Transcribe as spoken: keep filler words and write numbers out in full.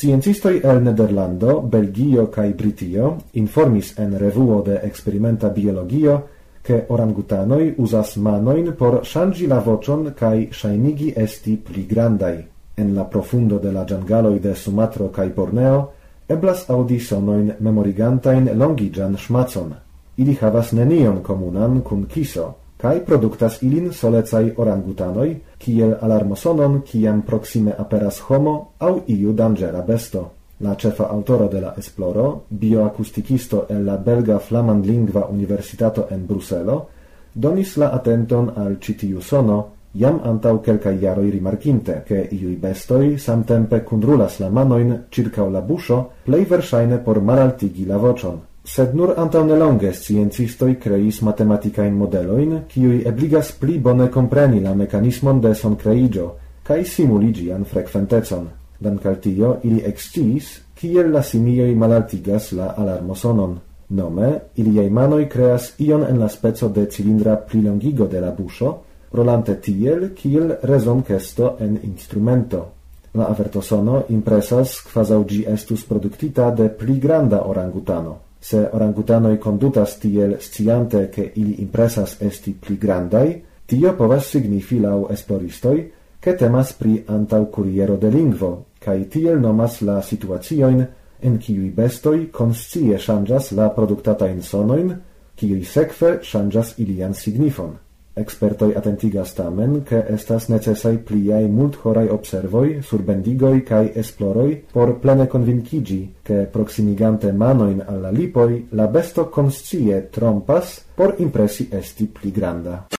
Sciencistoi el Nederlando, Belgio cae Britio informis en revuo de experimenta biologio che orangutanoi usas manoin por shangi la vocion cae shainigi esti pli grandai. En la profundo de la giangaloi de Sumatro cae Borneo eblas audi sonoin memorigantain longigian schmacon. Ili havas nenion comunan cun kiso, cae productas ilin solecai orangutanoi, kiel alarmosonon kiam proxime aperas homo au iu dangera besto. La cefa autoro de la esploro, bioacustikisto el la belga flamandlingva universitato en Bruselo, donis la atenton al citiu sono, jam antau quelcae jaroi rimarkinte, che iui bestoi samtempe cunrulas la manoin circau la buscio, plei versaine por malaltigi la vocion. Sed nur antau nelonge sciencistoi creis matematicain modeloin, kiui ebligas pli bone compreni la mecanismon de son creigio, cae simuligian frequentecon. Dankal tio, ili exciis, kiel la simioi malaltigas la alarmosonon. Nome, iliei manoi creas ion en la speco de cilindra prilongigo de la buscio, rolante tiel, kiel resoncesto en instrumento. La avertosono impresas quasau gi estus productita de pli granda orangutano. Se orangutanoi condutas tiel sciante che ili impresas esti pli grandai, tio povas signifi lau esploristoi, che temas pri antau curiero de lingvo, cae tiel nomas la situacioin en kiui bestoi conscie changas la productatain sonoin, kiui sekve changas ilian signifon. Expertoi attentigas tamen, che estas necessai pliai multhorai observoi, surbendigoi cae esploroi por plene convincigi, che proximigante manoin alla lipoi, la besto conscie trompas por impressi esti pli granda.